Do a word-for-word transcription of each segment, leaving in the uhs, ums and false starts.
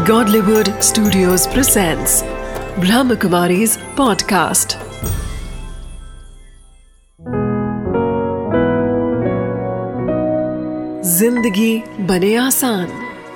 Godlywood Studios presents Brahmakumari's podcast. जिंदगी बने आसान।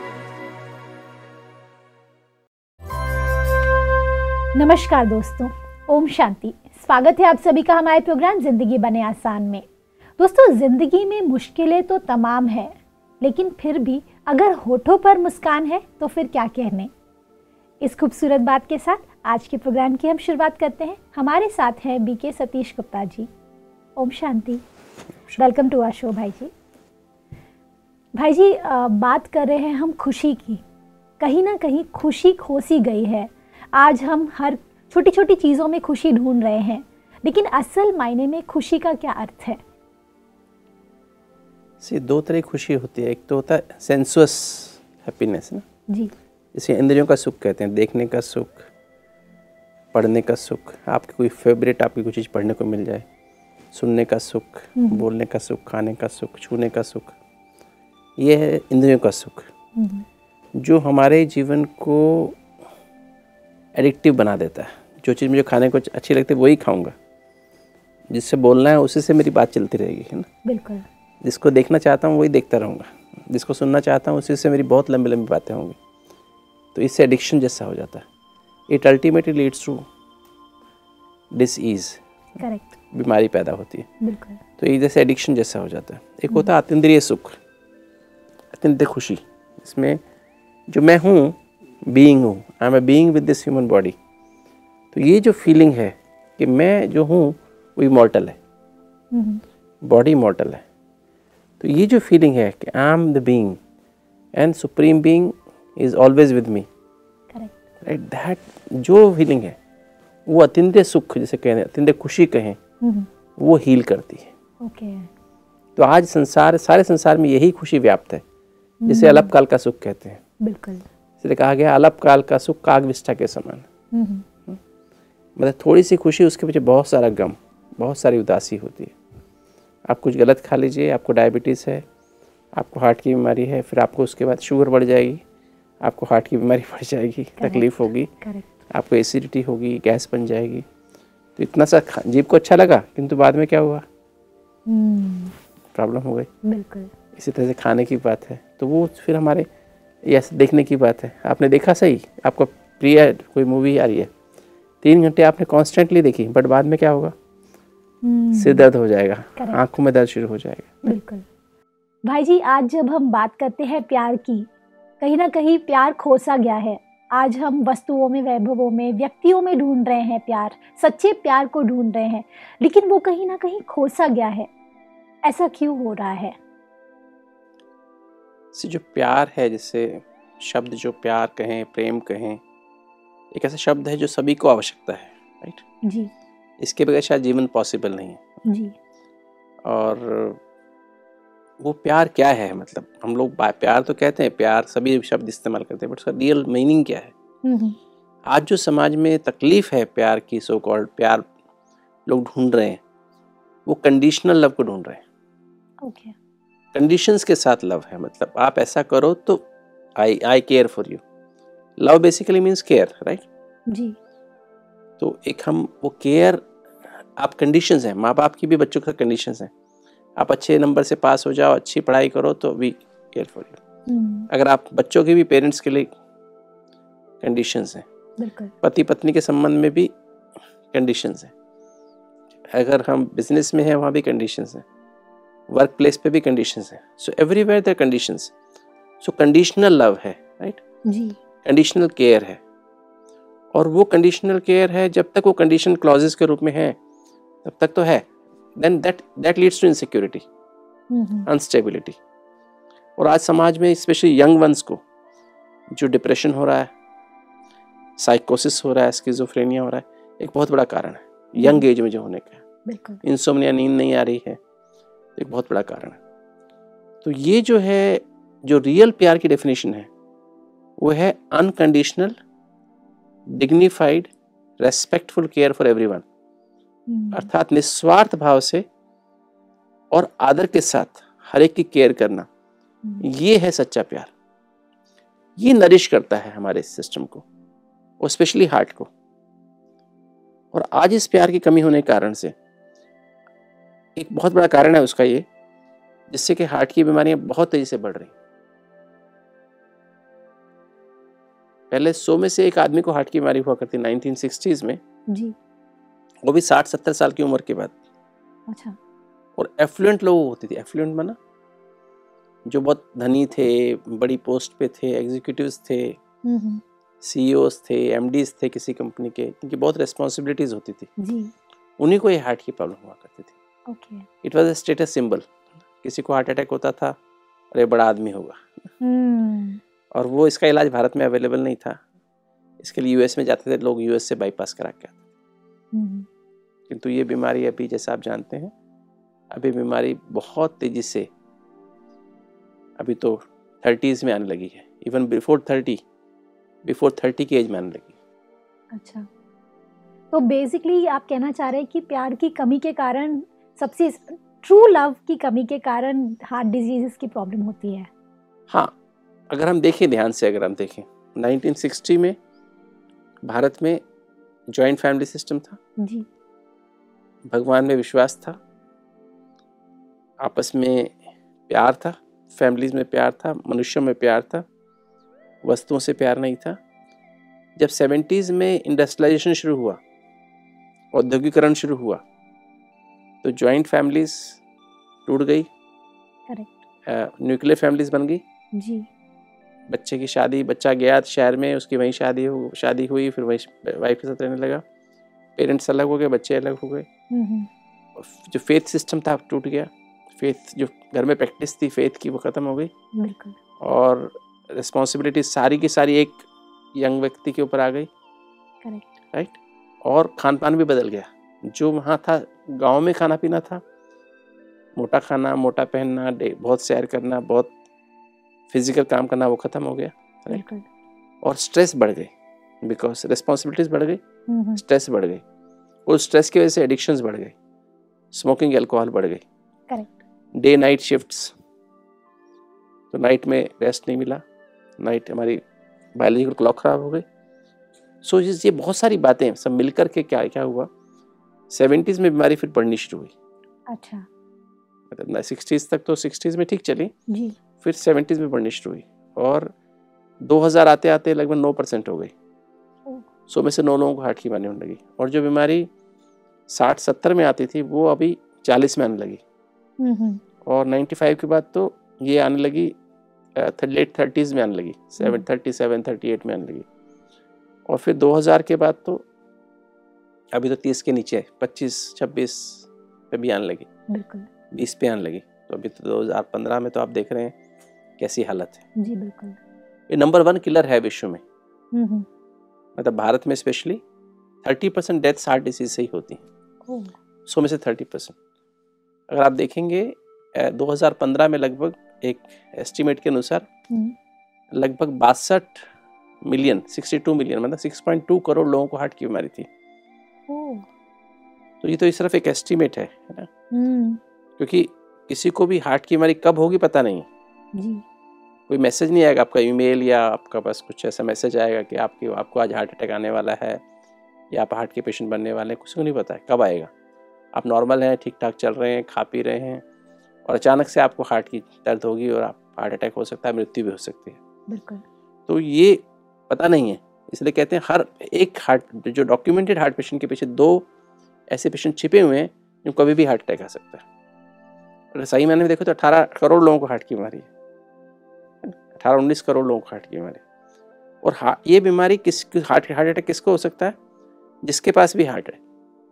नमस्कार दोस्तों, ओम शांति। स्वागत है आप सभी का हमारे प्रोग्राम जिंदगी बने आसान में। दोस्तों, जिंदगी में मुश्किलें तो तमाम है, लेकिन फिर भी अगर होठों पर मुस्कान है तो फिर क्या कहने। इस खूबसूरत बात के साथ आज के प्रोग्राम की हम शुरुआत करते हैं। हमारे साथ हैं B K Satish Gupta ji. Om Shanti, welcome to our show भाई जी। भाई जी, बात कर रहे हैं हम खुशी की। कहीं ना कहीं खुशी खो सी गई है। आज हम हर छोटी छोटी चीज़ों में खुशी ढूंढ रहे हैं, लेकिन असल मायने में खुशी का क्या अर्थ है? सी दो तरह की खुशी होती है। एक तो होता है सेंसुअस हैप्पीनेस ना जी, जैसे इंद्रियों का सुख कहते हैं, देखने का सुख, पढ़ने का सुख, आपकी कोई फेवरेट आपकी कोई चीज़ पढ़ने को मिल जाए, सुनने का सुख, बोलने का सुख, खाने का सुख, छूने का सुख, ये है इंद्रियों का सुख जो हमारे जीवन को एडिक्टिव बना देता है। जो चीज़ मुझे खाने को अच्छी लगती है वही खाऊंगा, जिससे बोलना है उसी से मेरी बात चलती रहेगी, है ना। बिल्कुल। जिसको देखना चाहता हूँ वही देखता रहूँगा, जिसको सुनना चाहता हूँ उसी से मेरी बहुत लंबी लंबी बातें होंगी। तो इससे एडिक्शन जैसा हो जाता है। It ultimately leads to disease, correct, बीमारी पैदा होती है। बिल्कुल। तो ये जैसे एडिक्शन जैसा हो जाता है। एक होता है अतीन्द्रिय सुख, अतीन्द्रिय खुशी, इसमें जो मैं हूँ, बीइंग हूँ, I am a being with this human body. तो ये जो फीलिंग है कि मैं जो हूँ वो इमॉर्टल है, बॉडी इमॉर्टल है। तो ये जो फीलिंग है कि I am the being and supreme being is always with me, correct, right, that जो फीलिंग है वो अतीन्द्रिय सुख जिसे कहें, अतीन्द्रिय खुशी कहें, वो हील करती है। ओके। तो आज संसार, सारे संसार में यही खुशी व्याप्त है, जिसे अल्पकाल का सुख कहते हैं। बिल्कुल। इसलिए कहा गया अल्पकाल का सुख कागविष्ठा के समान। मतलब थोड़ी सी खुशी, उसके पीछे बहुत सारा गम, बहुत सारी उदासी होती है। आप कुछ गलत खा लीजिए, आपको डायबिटीज़ है, आपको हार्ट की बीमारी है, फिर आपको उसके बाद शुगर बढ़ जाएगी, आपको हार्ट की बीमारी बढ़ जाएगी, तकलीफ होगी, आपको एसिडिटी होगी, गैस बन जाएगी। तो इतना सा जीभ को अच्छा लगा, किंतु बाद में क्या हुआ, प्रॉब्लम हो गई। बिल्कुल। इसी तरह से खाने की बात है, तो वो फिर हमारे यस देखने की बात है। आपने देखा सही, आपको प्रिय कोई मूवी आ रही है, तीन घंटे आपने कॉन्स्टेंटली देखी, बट बाद में क्या होगा, सिर दर्द हो जाएगा, आंखों में दर्द शुरू हो जाएगा। बिल्कुल। भाई जी, आज जब हम बात करते हैं प्यार की, कहीं ना कहीं प्यार खोसा गया है। आज हम वस्तुओं में, वैभवों में, व्यक्तियों में ढूंढ रहे हैं प्यार, सच्चे प्यार को ढूंढ रहे हैं, लेकिन वो कहीं ना कहीं खोसा गया है। ऐसा क्यों हो रहा है? जो प्यार है, जिसे शब्द जो प्यार कहें, प्रेम कहें, एक ऐसा शब्द है जो सभी को आवश्यकता है, राइट जी। इसके बगैर शायद जीवन पॉसिबल नहीं है जी। और वो प्यार क्या है, मतलब हम लोग प्यार तो कहते हैं, प्यार सभी शब्द इस्तेमाल करते हैं, बट उसका रियल मीनिंग क्या है। आज जो समाज में तकलीफ है प्यार की, सो कॉल्ड प्यार लोग ढूंढ रहे हैं, वो कंडीशनल लव को ढूंढ रहे हैं। ओके। कंडीशंस के साथ लव है, मतलब आप ऐसा करो तो I I care for you. Love basically means care, right जी। तो एक हम वो केयर, आप कंडीशंस हैं, माँ बाप की भी बच्चों के साथ कंडीशंस हैं। आप अच्छे नंबर से पास हो जाओ, अच्छी पढ़ाई करो तो वी केयर फॉर यू। अगर आप बच्चों के भी, पेरेंट्स के लिए कंडीशंस हैं। बिल्कुल। पति पत्नी के संबंध में भी कंडीशंस हैं। अगर हम बिजनेस में हैं वहाँ भी कंडीशंस हैं, वर्क प्लेस पे भी कंडीशंस हैं। So everywhere there conditions. So conditional love है, राइट जी। कंडीशनल केयर है, और वो कंडीशनल केयर है जब तक वो कंडीशन क्लॉजेस के रूप में है तब तक तो है। Then that that leads to insecurity, instability. और आज समाज में स्पेशली यंग वंस को जो डिप्रेशन हो रहा है, साइकोसिस हो रहा है, स्किज़ोफ्रेनिया हो रहा है, एक बहुत बड़ा कारण है यंग एज में जो होने का। बिल्कुल। इंसोम्निया, नींद नहीं आ रही है, एक बहुत बड़ा कारण है। तो ये जो है, जो रियल प्यार की डेफिनेशन है वो है unconditional, dignified, respectful care for everyone. अर्थात निस्वार्थ भाव से और आदर के साथ हर एक की केयर करना, ये है सच्चा प्यार। ये नरिश करता है हमारे सिस्टम को और स्पेशली हार्ट को। और आज इस प्यार की कमी होने के कारण से एक बहुत बड़ा कारण है उसका ये, जिससे कि हार्ट की बीमारियां बहुत तेजी से बढ़ रही। पहले सौ में से एक आदमी को हार्ट की बीमारी हुआ करती नाइनटीन सिक्सटीज़ में जी। वो भी साठ सत्तर साल की उम्र के बाद। अच्छा। और एफ्लुएंट लोग होती थी। एफ्लुएंट माना जो बहुत धनी थे, बड़ी पोस्ट पे थे, एग्जीक्यूटिव्स थे, सीईओस थे, एमडीज थे किसी कंपनी के, इनकी बहुत रिस्पॉन्सिबिलिटीज होती थी जी। उन्हीं को ये हार्ट की प्रॉब्लम हुआ करती थी। Okay. It was a status symbol. किसी को हार्ट अटैक होता था और ये बड़ा आदमी होगा। hmm. और वो इसका इलाज भारत में अवेलेबल नहीं था, इसके लिए यूएस में जाते थे लोग, यूएस से बाईपास करा के आते थे। hmm. किंतु ये बीमारी अभी जैसा आप जानते हैं, अभी बीमारी बहुत तेजी से अभी तो थर्टीज में आने लगी है, even before thirty before thirty की एज में आने लगी। अच्छा, तो बेसिकली आप कहना चाह रहे हैं कि प्यार की कमी के कारण, सबसे ट्रू लव की कमी के कारण हार्ट डिजीजेस की प्रॉब्लम होती है। हाँ, अगर हम देखें ध्यान से, अगर हम देखें नाइनटीन सिक्सटी में भारत में जॉइंट फैमिली सिस्टम था जी। भगवान में विश्वास था, आपस में प्यार था, फैमिलीज में प्यार था, मनुष्यों में प्यार था, वस्तुओं से प्यार नहीं था। जब सेवेंटीज़ में इंडस्ट्रियलाइजेशन शुरू हुआ, औद्योगिकरण शुरू हुआ, तो जॉइंट फैमिलीज टूट गई, करेक्ट, न्यूक्लियर फैमिलीज बन गई जी। बच्चे की शादी, बच्चा गया शहर में, उसकी वहीं शादी हो शादी हुई, फिर वहीं वाइफ के साथ रहने लगा, पेरेंट्स अलग हो गए, बच्चे अलग हो गए, जो फेथ सिस्टम था टूट गया, फेथ जो घर में प्रैक्टिस थी फेथ की वो ख़त्म हो गई, बिल्कुल, और रिस्पॉन्सिबिलिटी सारी की सारी एक यंग व्यक्ति के ऊपर आ गई, करेक्ट, राइट। और खान पान भी बदल गया। जो वहाँ था गांव में खाना पीना था, मोटा खाना, मोटा पहनना, बहुत सैर करना, बहुत फिजिकल काम करना, वो ख़त्म हो गया, राइट। और स्ट्रेस बढ़ गई, बिकॉज रिस्पॉन्सिबिलिटीज बढ़ गई, स्ट्रेस बढ़ गई, और स्ट्रेस की वजह से एडिक्शंस बढ़ गई, स्मोकिंग, अल्कोहल बढ़ गई, करेक्ट, डे नाइट शिफ्ट्स, तो नाइट में रेस्ट नहीं मिला, नाइट हमारी बायोलॉजिकल क्लॉक खराब हो गई। सो so, ये बहुत सारी बातें सब मिलकर के क्या क्या हुआ, सेवेंटीज़ में बीमारी फिर बढ़नी शुरू हुई। अच्छा, मतलब सिक्सटीज़ तक तो सिक्सटीज़ में ठीक चली जी, फिर सेवेंटीज़ में बढ़नी शुरू हुई, और दो हज़ार आते आते लगभग नौ परसेंट हो गई। सौ में से नौ लोगों को हार्ट की बीमारी होने लगी, और जो बीमारी साठ सत्तर में आती थी वो अभी चालीस में आने लगी, और नाइन्टी फाइव के बाद तो ये आने लगी लेट थर्टीज़ में आने लगी, seven thirty seven thirty eight में आने लगी, और फिर दो हज़ार के बाद तो अभी तो तीस के नीचे है, पच्चीस छब्बीस पे भी आने लगी, बिल्कुल बीस पे आने लगी। तो अभी तो दो हज़ार पंद्रह में तो आप देख रहे हैं कैसी हालत है जी, बिल्कुल। ये नंबर वन किलर है विश्व में, मतलब भारत में specially thirty percent deaths heart disease से ही होती हैं, सौ में से थर्टी परसेंट। अगर आप देखेंगे दो हज़ार पंद्रह में लगभग एक एस्टीमेट के अनुसार लगभग बासठ मिलियन बासठ मिलियन मतलब छह पॉइंट दो करोड़ लोगों को हार्ट की बीमारी थी। तो ये तो सिर्फ एक एस्टीमेट है, है ना, क्योंकि किसी को भी हार्ट की बीमारी कब होगी पता नहीं जी। कोई मैसेज नहीं आएगा आपका ईमेल, या आपका पास कुछ ऐसा मैसेज आएगा कि आपकी आपको आज हार्ट अटैक आने वाला है, या आप हार्ट के पेशेंट बनने वाले हैं, किसी को नहीं पता है कब आएगा। आप नॉर्मल हैं, ठीक ठाक चल रहे हैं, खा पी रहे हैं, और अचानक से आपको हार्ट की दर्द होगी और आप हार्ट अटैक हो सकता है, मृत्यु भी हो सकती है, बिल्कुल। तो ये पता नहीं है, इसलिए कहते हैं हर एक हार्ट जो डॉक्यूमेंटेड हार्ट पेशेंट के पीछे दो ऐसे पेशेंट छिपे हुए हैं जो कभी भी हार्ट अटैक आ सकता है। अगर सही मायने में देखो तो अठारह करोड़ लोगों को हार्ट की बीमारी है, अठारह उन्नीस करोड़ लोगों को हार्ट की बीमारी। और हा, ये बीमारी किस हार्ट हार्ट अटैक किसको हो सकता है? जिसके पास भी हार्ट है।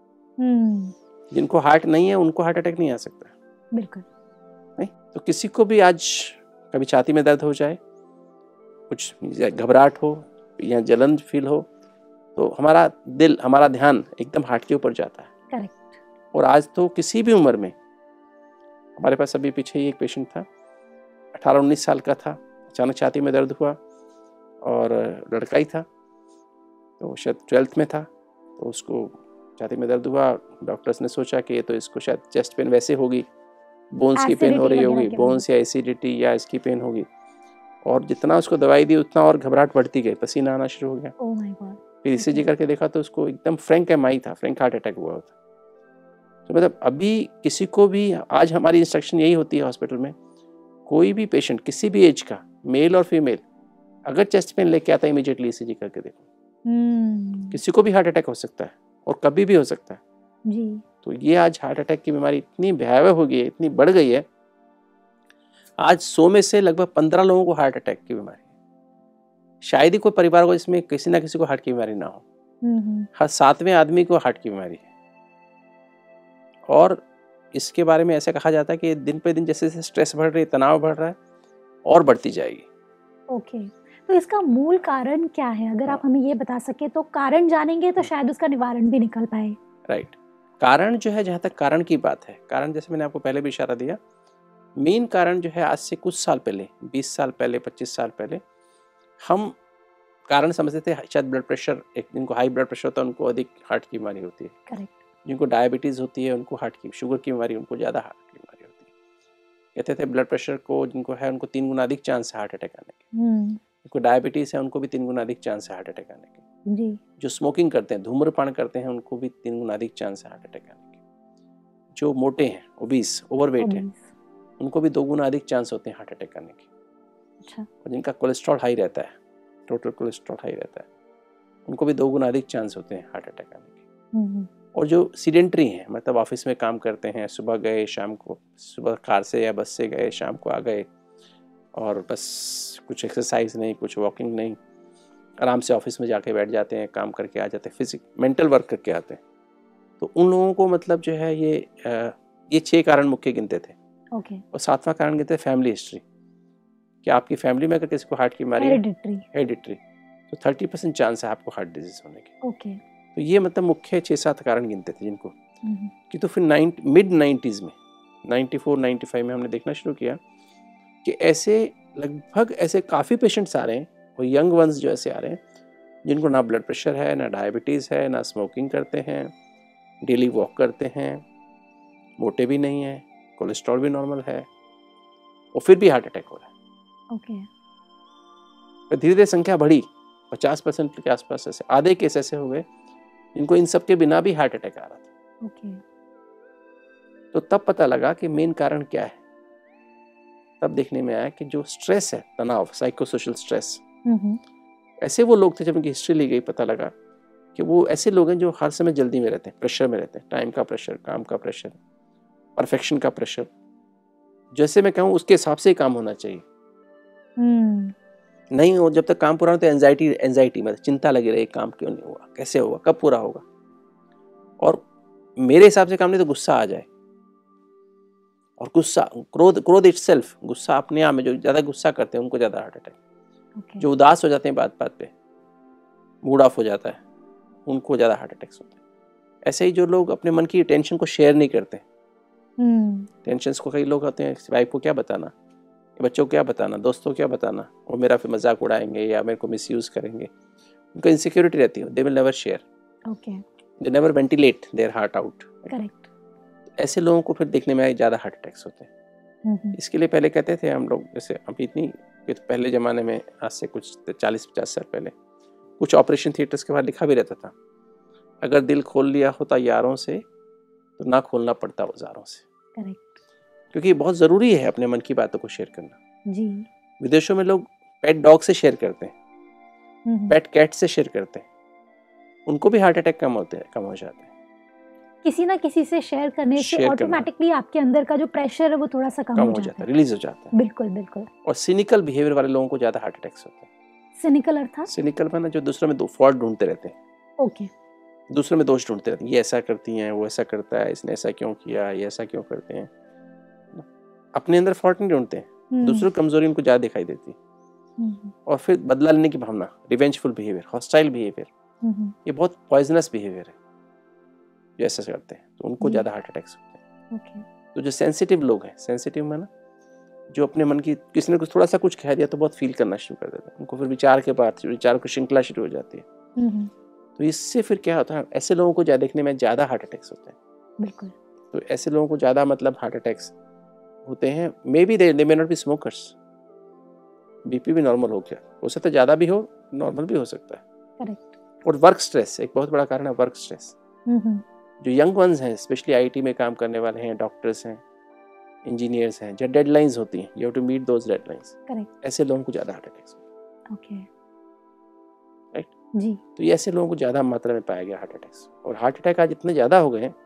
जिनको हार्ट नहीं है उनको हार्ट अटैक नहीं आ सकता, बिल्कुल नहीं। तो किसी को भी आज कभी छाती में दर्द हो जाए, कुछ घबराहट हो या जलन फील हो, तो हमारा दिल, हमारा ध्यान एकदम हार्ट के ऊपर जाता है, करेक्ट। और आज तो किसी भी उम्र में, हमारे पास अभी पीछे ही एक पेशेंट था, अठारह उन्नीस साल का था, अचानक छाती में दर्द हुआ, और लड़का ही था, तो शायद ट्वेल्थ में था, तो उसको छाती में दर्द हुआ। डॉक्टर्स ने सोचा कि ये तो इसको शायद चेस्ट पेन वैसे होगी, बोन्स की पेन हो रही होगी, बोन्स या एसिडिटी या इसकी पेन होगी, और जितना उसको दवाई दी उतना और घबराहट बढ़ती गई, पसीना आना शुरू हो गया। Oh my God. फिर ईसीजी करके देखा तो उसको एकदम फ्रैंक एमआई था, फ्रैंक हार्ट अटैक हुआ था। तो मतलब अभी किसी को भी, आज हमारी इंस्ट्रक्शन यही होती है हॉस्पिटल में, कोई भी पेशेंट किसी भी एज का, मेल और फीमेल, अगर चेस्ट पेन लेके आता है इमीडिएटली ईसीजी करके देखो। हम्म किसी को भी हार्ट अटैक हो सकता है और कभी भी हो सकता है जी। तो ये आज हार्ट अटैक की बीमारी इतनी भयावह हो गई है, इतनी बढ़ गई है, आज सौ में से लगभग पंद्रह लोगों को हार्ट अटैक की बीमारी है। शायद ही कोई परिवार हो जिसमें किसी ना किसी को हार्ट की बीमारी ना हो। हम्म हर सातवें आदमी को हार्ट की बीमारी है। और इसके बारे में ऐसा कहा जाता है कि दिन पे दिन जैसे जैसे स्ट्रेस बढ़ रही है, तनाव बढ़ रहा है, और बढ़ती जाएगी। ओके, तो इसका मूल कारण क्या है? अगर आप हमें ये बता सके तो कारण जानेंगे तो शायद उसका निवारण भी निकल पाए। राइट। कारण जो है, जहाँ तक कारण की बात है, कारण जैसे मैंने आपको पहले भी इशारा दिया, मेन कारण जो है आज से कुछ साल पहले, बीस साल पहले, पच्चीस साल पहले, हम कारण समझते थे शायद ब्लड प्रेशर, एक जिनको हाई ब्लड प्रेशर होता है उनको अधिक हार्ट की बीमारी होती है। करेक्ट। जिनको डायबिटीज़ होती है उनको हार्ट की, शुगर की बीमारी उनको ज़्यादा हार्ट की बीमारी होती है। कहते थे ब्लड प्रेशर को जिनको है उनको तीन गुना अधिक चांस है हार्ट अटैक आने के। हम्म जिनको डायबिटीज़ है उनको भी तीन गुना अधिक चांस है हार्ट अटैक आने के। जी। जो स्मोकिंग करते हैं, धूम्रपान करते हैं, उनको भी तीन गुना अधिक चांस है हार्ट अटैक आने के। जो मोटे हैं, ओबीस, ओवरवेट हैं, उनको भी दो गुना अधिक चांस होते हैं हार्ट अटैक आने के। अच्छा। और जिनका कोलेस्ट्रॉल हाई रहता है, टोटल कोलेस्ट्रॉल हाई रहता है, उनको भी दो गुना अधिक चांस होते हैं हार्ट अटैक आने के। हम्म और जो सीडेंट्री हैं, मतलब ऑफिस में काम करते हैं, सुबह गए शाम को, सुबह कार से या बस से गए, शाम को आ गए, और बस कुछ एक्सरसाइज नहीं, कुछ वॉकिंग नहीं, आराम से ऑफिस में जाके बैठ जाते हैं, काम करके आ जाते हैं, फिजिक मेंटल वर्क करके आते हैं। तो उन लोगों को मतलब जो है ये आ, ये छह कारण मुख्य गिनते थे। ओके। और सातवां कारण गिनते फैमिली हिस्ट्री, कि आपकी फैमिली में अगर किसी को हार्ट की बीमारी है, हेरिडिटरी हेरिडिटरी, तो थर्टी परसेंट चांस है आपको हार्ट डिजीज होने के। ओके। तो ये मतलब मुख्य छः सात कारण गिनते थे जिनको, हम्म कि तो फिर नाइन्ट मिड नाइन्टीज़ में, नाइन्टी फोर नाइन्टी फाइव में हमने देखना शुरू किया कि ऐसे लगभग ऐसे काफ़ी पेशेंट्स आ रहे हैं, और यंग वंस जो ऐसे आ रहे हैं जिनको ना ब्लड प्रेशर है, ना डायबिटीज़ है, ना स्मोकिंग करते हैं, डेली वॉक करते हैं, मोटे भी नहीं है, कोलेस्ट्रॉल भी नॉर्मल है, और फिर भी हार्ट अटैक हो रहा है। ओके। फिर धीरे धीरे संख्या बढ़ी, पचास परसेंट के आसपास ऐसे आधे केस ऐसे हो गए जिनको इन सब के बिना भी हार्ट अटैक आ रहा था। ओके। तो तब पता लगा कि मेन कारण क्या है। तब देखने में आया कि जो स्ट्रेस है, तनाव, साइकोसोशल स्ट्रेस, हम्म ऐसे वो लोग थे, जब उनकी हिस्ट्री ली गई पता लगा कि वो ऐसे लोग हैं जो हर समय जल्दी में रहते हैं, प्रेशर में रहते हैं, टाइम का प्रेशर, काम का प्रेशर, परफेक्शन का प्रेशर। जैसे मैं कहूँ उसके हिसाब से ही काम होना चाहिए। हम्म नहीं हो, जब तक काम पूरा हो तो एंजाइटी एंजाइटी मतलब चिंता लगी रही, काम क्यों नहीं हुआ, कैसे होगा, कब पूरा होगा। और मेरे हिसाब से काम नहीं तो गुस्सा आ जाए, और गुस्सा, क्रोध, क्रोध इटसेल्फ, गुस्सा अपने आप में, जो ज़्यादा गुस्सा करते हैं उनको ज़्यादा हार्ट अटैक। ओके। जो उदास हो जाते हैं बात बात पे, मूड ऑफ हो जाता है, उनको ज़्यादा हार्ट अटैक्स होते हैं। ऐसे ही जो लोग अपने मन की टेंशन को शेयर नहीं करते, हम्म टेंशन्स को, कई लोग होते हैं वाइफ को क्या बताना, बच्चों को क्या बताना, दोस्तों को क्या बताना, वो मेरा फिर मजाक उड़ाएंगे या मेरे को मिसयूज करेंगे, उनको इनसिक्योरिटी रहती है, they will never share, okay. They never ventilate their heart out. Correct. ऐसे लोगों को फिर देखने में ज़्यादा हार्ट अटैक्स होते हैं। हम्म इसके लिए पहले कहते थे हम लोग, जैसे अभी इतनी, ये तो पहले ज़माने में, आज से कुछ चालीस पचास साल पहले, कुछ ऑपरेशन थिएटर्स के बाद लिखा भी रहता था, अगर दिल खोल लिया होता यारों से तो ना खोलना पड़ता औजारों से। करेक्ट। क्योंकि बहुत ज़रूरी है अपने मन की बातों को शेयर करना। जी। विदेशों में लोग पेट डॉग से शेयर करते हैं, हम्म पेट कैट से शेयर करते हैं, उनको भी हार्ट अटैक कम होते हैं, कम हो जाते हैं। किसी ना किसी से शेयर करने से शेयर करना। ऑटोमेटिकली आपके अंदर का जो प्रेशर है वो थोड़ा सा कम कम हो हो जाता जाता है, है। रिलीज हो जाता है। बिल्कुल बिल्कुल। और सिनिकल बिहेवियर वाले लोगों को ज़्यादा हार्ट अटैक्स होते हैं। सिनिकल अर्थात? सिनिकल माना जो दूसरों में दो फॉल्ट ढूंढते रहते हैं, ओके। दूसरों में दोष ढूंढते रहते हैं, ये ऐसा करती हैं, वो ऐसा करता है, इसने ऐसा क्यों किया, ये ऐसा क्यों करते हैं। अपने अंदर फॉल्ट नहीं ढूंढते हैं, हम्म दूसरों की कमजोरी उनको ज़्यादा दिखाई देती है। हम्म और फिर बदला लेने की भावना, revengeful behaviour, hostile behaviour, hmm ये बहुत पॉइजनस बिहेवियर है जो ऐसा करते हैं, तो उनको जी। ज़्यादा हार्ट अटैक्स होते हैं। ओके। तो जो सेंसिटिव लोग हैं, सेंसिटिव माना जो अपने मन की, किसी ने कुछ थोड़ा सा कुछ कह दिया तो बहुत फील करना शुरू कर देते हैं, उनको फिर विचार के बाद विचार की श्रृंखला शुरू हो जाती है। हम्म तो इससे फिर क्या होता है, ऐसे लोगों को ज़्यादा देखने में ज़्यादा हार्ट अटैक्स होते हैं। बिल्कुल। तो ऐसे लोगों को ज़्यादा मतलब हार्ट अटैक्स होते हैं। May be they they may not be smokers, BP भी नॉर्मल हो गया, हो सकता है ज़्यादा भी हो, नॉर्मल भी हो सकता है। करेक्ट। और वर्क स्ट्रेस एक बहुत बड़ा कारण है, वर्क स्ट्रेस। हम्म। जो यंग वंस हैं, स्पेशली आईटी में काम करने वाले हैं, डॉक्टर्स हैं, इंजीनियर्स हैं, जो डेडलाइंस होती हैं, you have to meet those deadlines, correct. ऐसे लोगों को ज़्यादा हार्ट अटैक्स होते हैं। ओके। राइट। जी। तो ये ऐसे लोगों को ज़्यादा मात्रा में पाया गया हार्ट अटैक्स। और हार्ट अटैक आज इतने ज़्यादा हो गए हैं,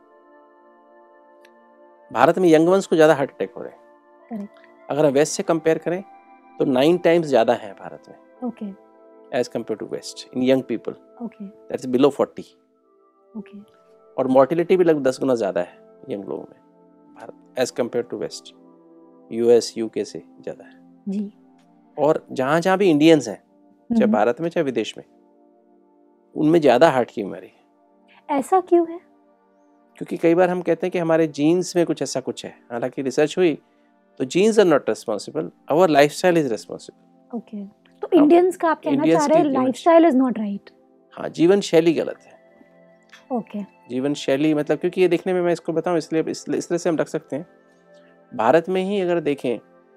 भारत में यंग वंस को ज़्यादा हार्ट अटैक हो रहे हैं। करेक्ट। अगर हम वेस्ट से कंपेयर करें तो नाइन टाइम्स ज़्यादा है भारत में okay. As compare to west in young people, okay. That's below forty. Okay. और मोर्टिलिटी भी लगभग दस गुना ज़्यादा है यंग लोगों में Bharat as compare to west, US UK से ज़्यादा है जी। और जहाँ जहाँ भी इंडियंस हैं, चाहे हम्म। भारत में चाहे विदेश में, उनमें ज़्यादा हार्ट की बीमारी है। ऐसा क्यों है? क्योंकि कई बार हम कहते हैं कि हमारे जीन्स में कुछ ऐसा कुछ है, हालांकि रिसर्च हुई तो genes are not responsible, our lifestyle is responsible. Okay, तो इंडियंस का आप कहना Indians चाह रहे हैं की जीवन- लाइफस्टाइल इज नॉट राइट। हाँ, जीवन शैली गलत है। ओके। जीवन शैली मतलब, क्योंकि ये देखने में, मैं इसको बताऊं इसलिए इस इस तरह से हम रख सकते हैं, भारत में ही अगर देखें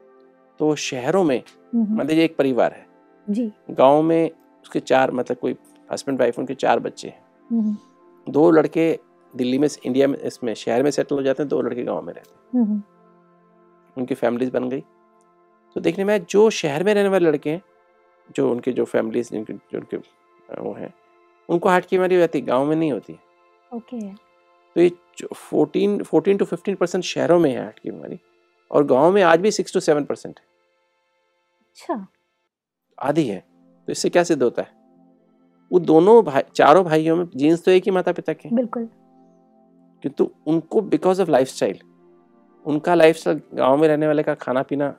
तो शहरों में हम्म। मान लीजिए एक परिवार है, जी। गांव में उसके चार, मतलब कोई हस्बैंड वाइफ, उनके चार बच्चे हैं, हम्म। दो लड़के दिल्ली में, इंडिया में, इसमें शहर में सेटल हो जाते हैं, दो लड़के गांव में रहते हैं, हम्म। उनकी फैमिलीज बन गई। तो देखने में जो शहर में रहने वाले लड़के हैं, जो उनके जो फैमिलीज जिनके जो उनके वो हैं, उनको हार्ट की बीमारी हो जाती है, गाँव में नहीं होती है। ओके। तो ये fourteen fourteen to fifteen percent शहरों में है हार्ट की बीमारी, और गांव में आज भी सिक्स टू सेवन परसेंट है, अच्छा। आधी है। तो इससे क्या सिद्ध होता है, वो दोनों भाई, चारों भाइयों में जीन्स तो एक ही माता पिता के, बिल्कुल। किंतु उनको बिकॉज ऑफ लाइफस्टाइल, उनका लाइफस्टाइल गांव में रहने वाले का खाना पीना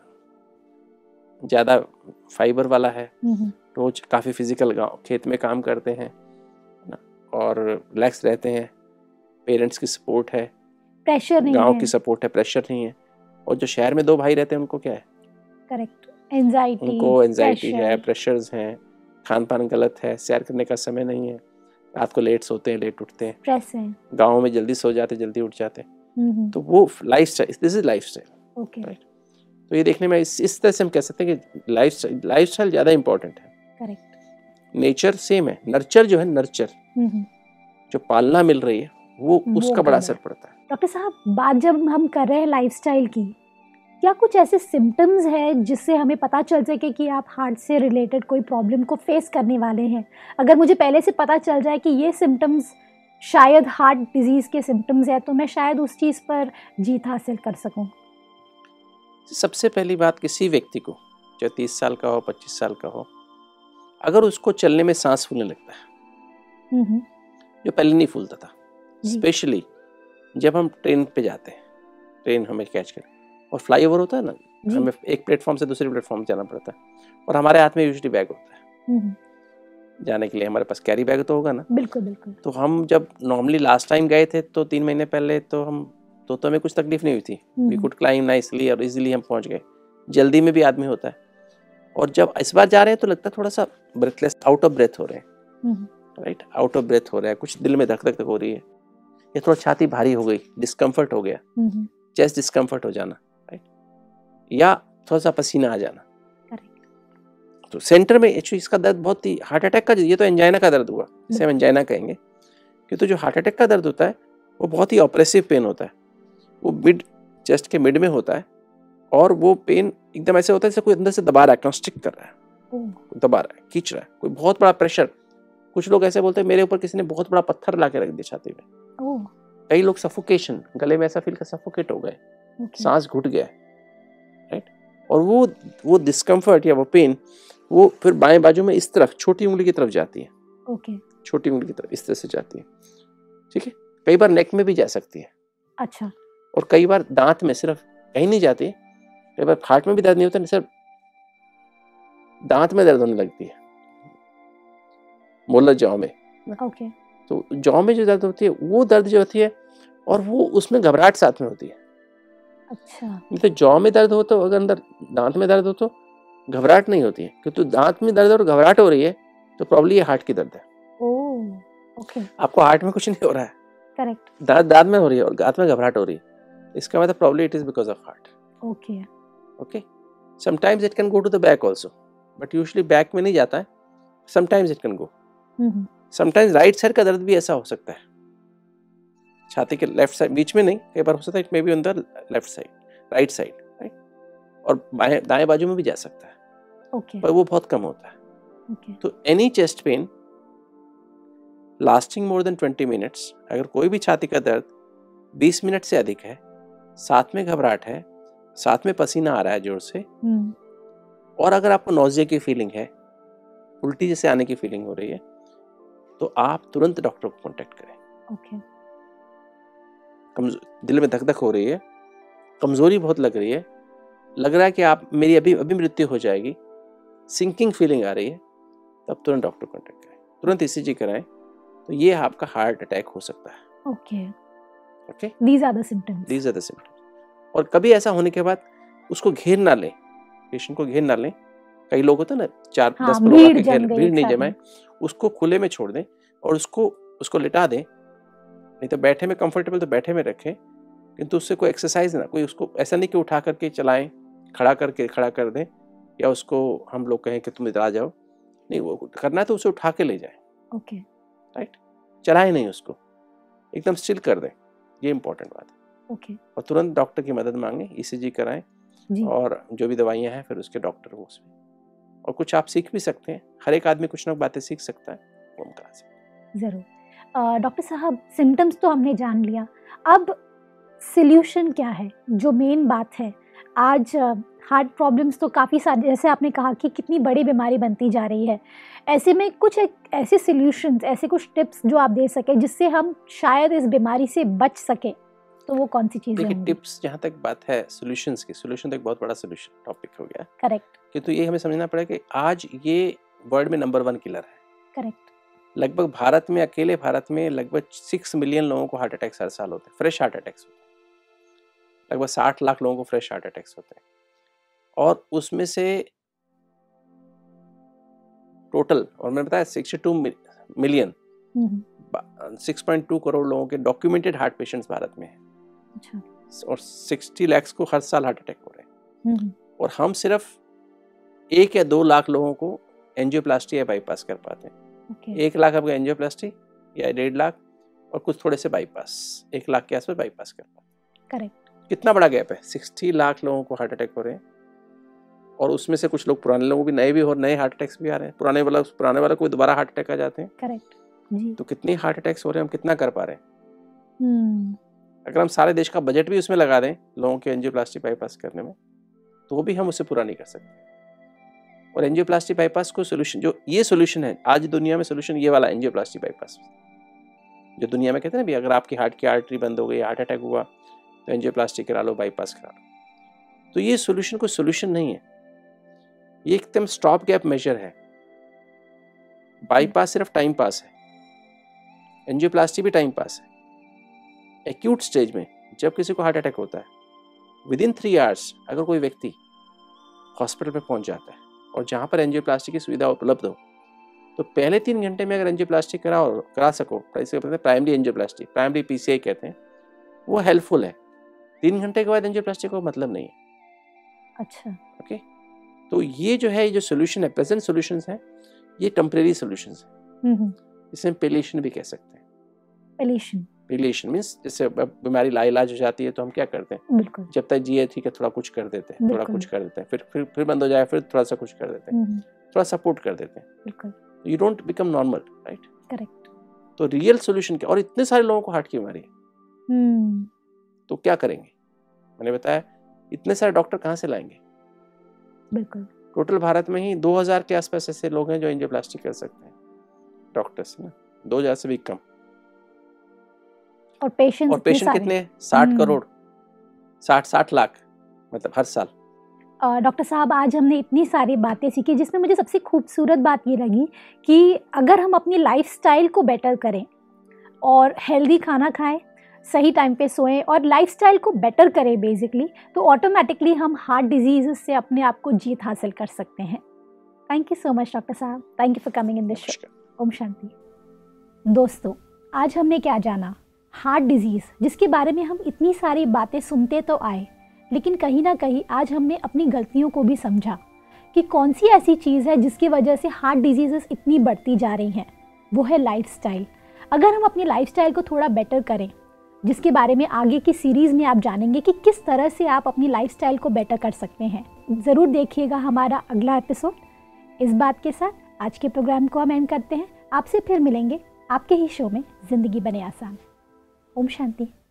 ज़्यादा फाइबर वाला है, हम्म। रोज काफ़ी फिजिकल, गाँव खेत में काम करते हैं ना, और रिलैक्स रहते हैं, पेरेंट्स की सपोर्ट है, प्रेशर नहीं गांव है। की सपोर्ट है, प्रेशर नहीं है। और जो शहर में दो भाई रहते हैं उनको क्या है, करेक्ट, एंजाइटी, उनको एंजाइटी है, प्रेशर्स हैं, खान पान गलत है, सैर करने का समय नहीं है, रात को लेट सोते हैं, लेट उठते हैं, स्ट्रेस है। गाँव में जल्दी सो जाते, जल्दी उठ जाते हैं। हम्म। तो वो lifestyle, this is lifestyle. Okay. Right. तो ये देखने में इस इस तरह से हम कह सकते हैं कि लाइफ लाइफ स्टाइल ज़्यादा इंपॉर्टेंट है। करेक्ट। नेचर सेम है, नर्चर जो है, नर्चर हम्म। जो पालना मिल रही है, वो वो उसका बड़ा कम असर है। पड़ता है। डॉक्टर साहब, बात जब हम कर रहे हैं लाइफस्टाइल की, क्या कुछ ऐसे सिम्टम्स हैं जिससे हमें पता चल सके कि आप हार्ट से रिलेटेड कोई प्रॉब्लम को फेस करने वाले हैं? अगर मुझे पहले से पता चल जाए कि ये सिम्टम्स शायद हार्ट डिजीज़ के सिम्टम्स है, तो मैं शायद उस चीज़ पर जीत हासिल कर सकूं। सबसे पहली बात, किसी व्यक्ति को, चाहे तीस साल का हो, पच्चीस साल का हो, अगर उसको चलने में सांस फूलने लगता है, हम्म। जो पहले नहीं फूलता था, जी। स्पेशली जब हम ट्रेन पे जाते हैं, ट्रेन हमें कैच करें और फ्लाईओवर होता है ना, जी। हमें एक प्लेटफॉर्म से दूसरे प्लेटफॉर्म जाना पड़ता है, और हमारे हाथ में यूजुअली बैग होता है, हम्म। जाने के लिए हमारे पास कैरी बैग तो होगा ना। बिल्कुल बिल्कुल। तो हम जब नॉर्मली लास्ट टाइम गए थे तो तीन महीने पहले, तो हम तो तो हमें कुछ तकलीफ नहीं हुई थी, वी कुड क्लाइम नाइसली और इजीली हम पहुंच गए। जल्दी में भी आदमी होता है, और जब इस बार जा रहे हैं तो लगता है थोड़ा सा ब्रेथलेस, आउट ऑफ ब्रेथ हो रहे हैं, hmm. Right, out of breath हो रहा है, कुछ दिल में धक धक हो रही है, या थोड़ा छाती भारी हो गई, डिस्कम्फर्ट हो गया, हम्म। चेस्ट डिस्कम्फर्ट हो जाना, राइट, या थोड़ा सा पसीना आ जाना। करेक्ट। तो सेंटर में एक्चुअली इसका दर्द बहुत ही, हार्ट अटैक का, ये तो एंजाइना का दर्द हुआ, इसे हम एंजाइना कहेंगे, कि तो जो हार्ट अटैक का दर्द होता है वो बहुत ही ऑपरेसिव पेन होता है, वो मिड चेस्ट के मिड में होता है, और वो पेन एकदम ऐसे होता है जैसे कोई अंदर से दबा रहा है, कॉन्स्ट्रिक्ट कर रहा है, दबा रहा है, खींच रहा है, कोई बहुत बड़ा प्रेशर। कुछ लोग ऐसे बोलते हैं, मेरे ऊपर किसी ने बहुत बड़ा पत्थर ला के रख दिया छाती में। कई लोग सफोकेशन, गले में ऐसा फील कर सफोकेट हो गए, सांस घुट गया, राइट, और वो वो डिस्कम्फर्ट या वो पेन, वो फिर बाएं बाजू में इस तरफ, छोटी उंगली की तरफ जाती है, ओके, छोटी उंगली की तरफ इस तरह से जाती है, ठीक है, कई बार नेक में भी जा सकती है। अच्छा। और कई बार दांत में, सिर्फ कहीं नहीं जाती, कई बार हार्ट में भी दर्द नहीं होता, सिर्फ दांत में दर्द होने लगती है, मोलर जॉ में। ओके। तो जॉ में जो दर्द होती है, वो दर्द जो होती है, और वो उसमें घबराहट साथ में होती है। अच्छा। तो जॉ में दर्द हो तो, अगर अंदर दांत में दर्द हो तो घबराहट नहीं होती है, क्योंकि दांत में दर्द और घबराहट हो रही है तो प्रॉब्लम ये हार्ट की दर्द है। ओह, ओके। आपको हार्ट में कुछ नहीं हो रहा है, करेक्ट, दांत दांत में हो रही है और दांत में घबराहट हो रही है, इसका मतलब problem it is because of heart. Okay. Okay, sometimes it can go to the back also, but usually back में नहीं जाता है, sometimes it can go, sometimes right side का दर्द भी ऐसा हो सकता है, छाती के लेफ्ट साइड, बीच में नहीं, कई बार हो सकता है it may be on the left side, right side, right, और बाएं दाएं बाजू में भी जा सकता है, okay. पर वो बहुत कम होता है। okay. तो any chest pain lasting more than twenty minutes, अगर कोई भी छाती का दर्द बीस मिनट से अधिक है, साथ में घबराहट है, साथ में पसीना आ रहा है जोर से, hmm. और अगर आपको नौजिया की फीलिंग है, उल्टी जैसे आने की फीलिंग हो रही है, तो आप तुरंत डॉक्टर को कांटेक्ट करें। okay. दिल में धक धक हो रही है, कमजोरी बहुत लग रही है, लग रहा है कि आप मेरी अभी अभी मृत्यु हो जाएगी, सिंकिंग फीलिंग आ रही है, तब तुरंत डॉक्टर को कांटेक्ट करें, तुरंत ईसीजी कराएं, तो ये आपका हार्ट अटैक हो सकता है। Okay okay, these are the symptoms, these are the symptoms. और कभी ऐसा होने के बाद उसको घेर ना लें, पेशेंट को घेर ना लें, कई लोग होते हैं ना चार हाँ, दस लोग भीड़ आके घेर जम गई भीड़ नहीं एक साथ जमाए, उसको खुले में छोड़ दें और उसको उसको लिटा दें, नहीं तो बैठे में कंफर्टेबल तो बैठे में रखें, किंतु उससे कोई एक्सरसाइज ना, कोई उसको ऐसा नहीं कि उठा करके चलाएं, खड़ा करके खड़ा कर दें, या उसको हम लोग कहें कि तुम इधर आ जाओ, नहीं, वो करना है तो उसे उठा के ले जाए। ओके, राइट, चलाएं नहीं उसको, एकदम स्टिल कर दें, ये इंपॉर्टेंट बात है। ओके, और तुरंत डॉक्टर की मदद मांगे, ईसीजी कराएं, जी, और जो भी दवाइयां हैं फिर उसके डॉक्टर को उसमें, और कुछ आप सीख भी सकते हैं, हर एक आदमी कुछ ना बातें सीख सकता है, वो हम करा सकते हैं। जरूर। डॉक्टर साहब, सिम्टम्स तो हमने जान लिया, अब सॉल्यूशन क्या है? जो मेन बात है, आज हार्ट प्रॉब्लम्स तो काफ़ी सारे, जैसे आपने कहा कि कितनी बड़ी बीमारी बनती जा रही है, ऐसे में कुछ एक ऐसे सॉल्यूशंस, ऐसे कुछ टिप्स जो आप दे सके जिससे हम शायद इस बीमारी से बच सके, तो वो कौन सी चीज़ें होंगी? देखिए, टिप्स जहाँ तक बात है सॉल्यूशंस की, सॉल्यूशन तो एक बहुत बड़ा सॉल्यूशन टॉपिक हो गया। करेक्ट। किंतु ये हमें समझना पड़ेगा कि आज ये वर्ल्ड में नंबर वन किलर है। करेक्ट। लगभग भारत में, अकेले भारत में लगभग सिक्स मिलियन लोगों को हार्ट अटैक्स हर साल होते हैं, फ्रेश हार्ट अटैक्स होते हैं, लगभग साठ लाख लोगों को फ्रेश हार्ट अटैक्स होते हैं, और उसमें से टोटल, और मैंने बताया sixty two million, six point two crore लोगों के डॉक्यूमेंटेड हार्ट पेशेंट्स भारत में हैं। अच्छा। और साठ लाख को हर साल हार्ट अटैक हो रहे हैं, और हम सिर्फ एक या दो लाख लोगों को एंजियोप्लास्टी या बाईपास कर पाते हैं। okay. एक लाख आपका एंजियोप्लास्टी या डेढ़ लाख, और कुछ थोड़े से बाईपास, एक लाख के आसपास बाईपास कर पाते हैं। करेक्ट। कितना बड़ा गैप है, साठ लाख लोगों को हार्ट अटैक हो रहे हैं, और उसमें से कुछ लोग पुराने लोगों भी, नए भी हो, नए हार्ट अटैक्स भी आ रहे हैं, पुराने वाला पुराने वाला को दोबारा हार्ट अटैक आ जाते हैं। करेक्ट जी। तो कितने हार्ट अटैक्स हो रहे हैं, हम कितना कर पा रहे हैं? hmm. अगर हम सारे देश का बजट भी उसमें लगा दें लोगों के एंजियोप्लास्टी बाईपास करने में, तो भी हम उससे पूरा नहीं कर सकते। और एंजियोप्लास्टी बाईपास को सोल्यूशन, जो ये सोल्यूशन है आज दुनिया में, सोल्यूशन ये वाला एंजियोप्लास्टी बाईपास, जो दुनिया में कहते हैं ना भी, अगर आपकी हार्ट की आर्टरी बंद हो गई, हार्ट अटैक हुआ, तो एंजियोप्लास्टी करा लो, बाईपास करा लो। तो ये सोल्यूशन कोई सोल्यूशन नहीं है, ये एकदम स्टॉप गैप मेजर है। बाईपास सिर्फ टाइम पास है, एंजियोप्लास्टी भी टाइम पास है। एक्यूट स्टेज में जब किसी को हार्ट अटैक होता है, विद इन थ्री आवर्स अगर कोई व्यक्ति हॉस्पिटल में पहुंच जाता है, और जहां पर एंजियोप्लास्टी की सुविधा उपलब्ध हो, तो पहले तीन घंटे में अगर एंजियोप्लास्टी करा करा सको, प्राइमरी एंजियोप्लास्टी, प्राइमरी पीसीआई कहते हैं, वो हेल्पफुल है। तीन घंटे के बाद एंजियोप्लास्टी को मतलब नहीं है। अच्छा, ओके। तो ये जो है, ये जो सोल्यूशन है, प्रेजेंट सॉल्यूशंस हैं, ये टेम्परेरी सॉल्यूशंस हैं, इसे हम पेलिएशन भी कह सकते हैं। पेलिएशन, पेलिएशन मींस जैसे बीमारी लाइलाज हो जाती है तो हम क्या करते हैं, बिल्कुल, जब तक जिए ठीक है थोड़ा कुछ कर देते हैं, थोड़ा कुछ कर देते हैं, फिर फिर फिर बंद हो जाए, फिर थोड़ा सा कुछ कर देते हैं, थोड़ा सपोर्ट कर देते हैं, बिल्कुल, you don't become normal, right? Correct. तो रियल सॉल्यूशन क्या? और इतने सारे लोगों को हार्ट की बीमारी है, हम्म, तो क्या करेंगे? मैंने बताया इतने सारे डॉक्टर कहाँ से लाएंगे? बिल्कुल। टोटल भारत में ही दो हज़ार के आसपास ऐसे लोग हैं जो एंजियोप्लास्टी कर सकते हैं, डॉक्टर्स ना, दो हज़ार से भी कम। और पेशेंट और पेशेंट कितने? साठ करोड़, साठ साठ लाख, मतलब हर साल। डॉक्टर साहब, आज हमने इतनी सारी बातें सीखी, जिसमें मुझे सबसे खूबसूरत बात ये लगी कि अगर हम अपनी लाइफस्टाइल को बेटर करें और हेल्दी खाना खाएं, सही टाइम पे सोएं और लाइफस्टाइल को बेटर करें बेसिकली, तो ऑटोमेटिकली हम हार्ट डिजीज से अपने आप को जीत हासिल कर सकते हैं। Thank you so much doctor साहब, thank you for coming in this show. Om Shanti. दोस्तों, आज हमने क्या जाना? हार्ट डिजीज़, जिसके बारे में हम इतनी सारी बातें सुनते तो आए, लेकिन कहीं ना कहीं आज हमने अपनी गलतियों को भी समझा कि कौन सी ऐसी चीज़ है जिसकी वजह से हार्ट डिजीज़ेस इतनी बढ़ती जा रही हैं। वो है लाइफस्टाइल। अगर हम अपनी लाइफस्टाइल को थोड़ा बेटर करें, जिसके बारे में आगे की सीरीज़ में आप जानेंगे कि किस तरह से आप अपनी लाइफस्टाइल को बेटर कर सकते हैं। ज़रूर देखिएगा हमारा अगला एपिसोड। इस बात के साथ आज के प्रोग्राम को हम एंड करते हैं। आपसे फिर मिलेंगे आपके ही शो में ज़िंदगी बने आसान। ओम शांति।